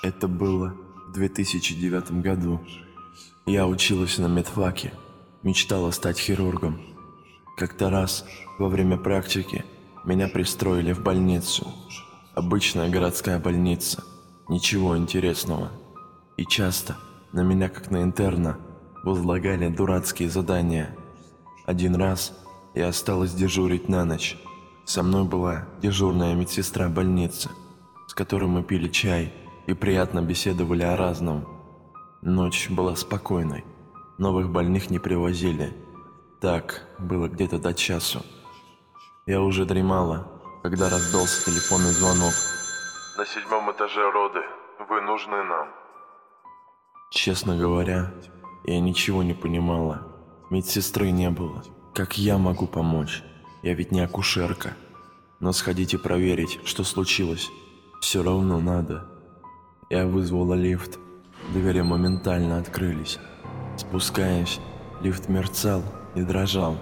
Это было в 2009 году. Я училась на медфаке, мечтала стать хирургом. Как-то раз во время практики меня пристроили в больницу. Обычная городская больница, ничего интересного. И часто на меня, как на интерна, возлагали дурацкие задания. Один раз я осталась дежурить на ночь. Со мной была дежурная медсестра больницы, с которой мы пили чай и приятно беседовали о разном. Ночь была спокойной, новых больных не привозили. Так было где-то до часу. Я уже дремала, когда раздался телефонный звонок. На 7-м этаже роды. Вы нужны нам. Честно говоря, я ничего не понимала. Медсестры не было. Как я могу помочь? Я ведь не акушерка. Но сходить и проверить, что случилось, все равно надо. Я вызвала лифт. Двери моментально открылись. Спускаясь, лифт мерцал и дрожал.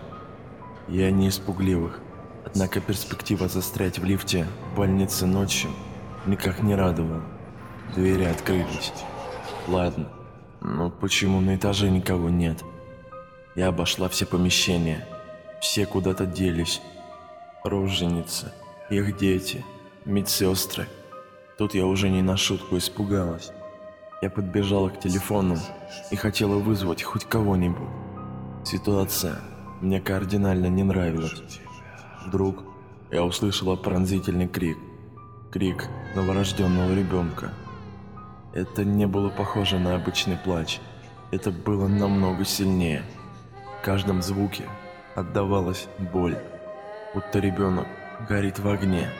Я не из пугливых, однако перспектива застрять в лифте в больнице ночью никак не радовала. Двери открылись. Ладно, но почему на этаже никого нет? Я обошла все помещения. Все куда-то делись. Роженицы, их дети, медсестры. Тут я уже не на шутку испугалась. Я подбежала к телефону и хотела вызвать хоть кого-нибудь. Ситуация мне кардинально не нравилась. Вдруг я услышала пронзительный крик. Крик новорожденного ребенка. Это не было похоже на обычный плач. Это было намного сильнее. В каждом звуке отдавалась боль, будто ребенок горит в огне.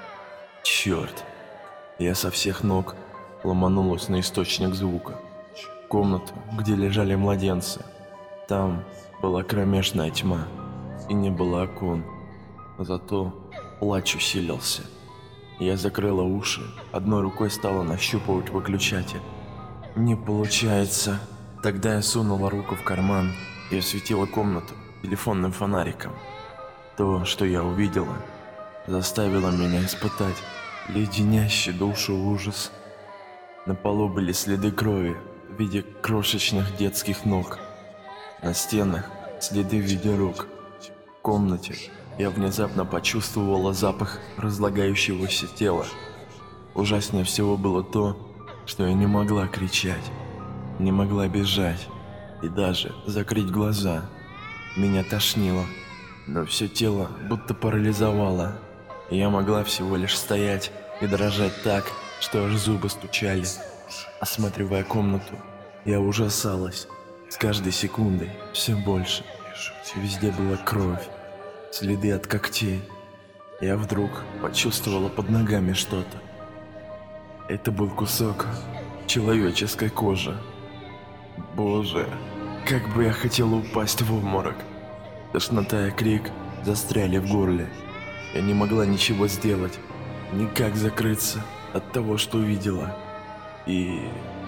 Черт! Я со всех ног ломанулась на источник звука. В комнату, где лежали младенцы. Там была кромешная тьма и не было окон. Зато плач усилился. Я закрыла уши, одной рукой стала нащупывать выключатель. Не получается. Тогда я сунула руку в карман и осветила комнату телефонным фонариком. То, что я увидела, заставило меня испытать леденящий душу ужас. На полу были следы крови в виде крошечных детских ног. На стенах следы в виде рук. В комнате я внезапно почувствовала запах разлагающегося тела. Ужаснее всего было то, что я не могла кричать, не могла бежать и даже закрыть глаза. Меня тошнило, но все тело будто парализовало. И я могла всего лишь стоять и дрожать так, что аж зубы стучали. Осматривая комнату, я ужасалась. С каждой секундой все больше. Везде была кровь, следы от когтей. Я вдруг почувствовала под ногами что-то. Это был кусок человеческой кожи. Боже, как бы я хотела упасть в обморок. Тошнота и крик застряли в горле. Я не могла ничего сделать, никак закрыться от того, что увидела. И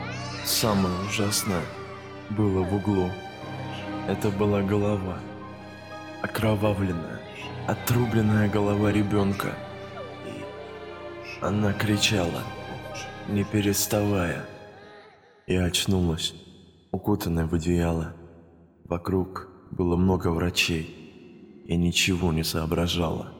самое ужасное было в углу. Это была голова. Окровавленная, отрубленная голова ребенка. И она кричала, не переставая. Я очнулась, укутанная в одеяло. Вокруг было много врачей. Я ничего не соображала.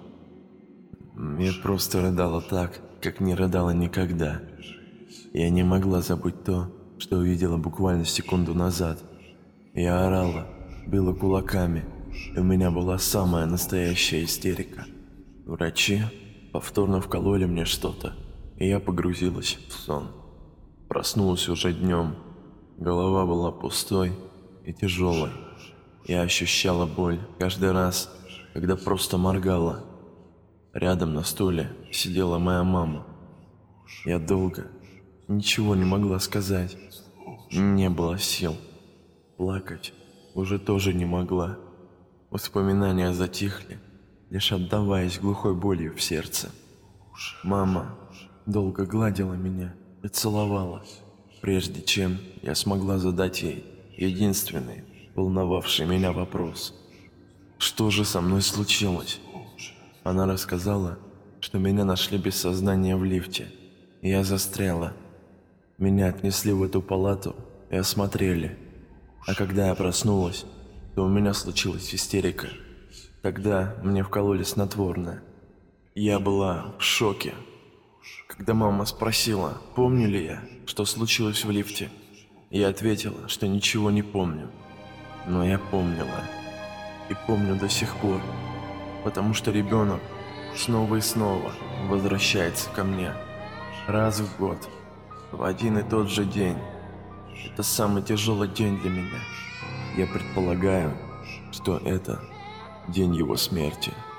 Я просто рыдала так, как не рыдала никогда. Я не могла забыть то, что увидела буквально секунду назад. Я орала, била кулаками, и у меня была самая настоящая истерика. Врачи повторно вкололи мне что-то, и я погрузилась в сон. Проснулась уже днем. Голова была пустой и тяжелой. Я ощущала боль каждый раз, когда просто моргала. Рядом на стуле сидела моя мама. Я долго ничего не могла сказать. Не было сил. Плакать уже тоже не могла. Воспоминания затихли, лишь отдаваясь глухой болью в сердце. Мама долго гладила меня и целовала, прежде чем я смогла задать ей единственный, волновавший меня вопрос. Что же со мной случилось? Она рассказала, что меня нашли без сознания в лифте, и я застряла. Меня отнесли в эту палату и осмотрели. А когда я проснулась, то у меня случилась истерика. Тогда мне вкололи снотворное. Я была в шоке. Когда мама спросила, помню ли я, что случилось в лифте, я ответила, что ничего не помню. Но я помнила. И помню до сих пор. Потому что ребенок снова и снова возвращается ко мне. Раз в год. В один и тот же день. Это самый тяжелый день для меня. Я предполагаю, что это день его смерти.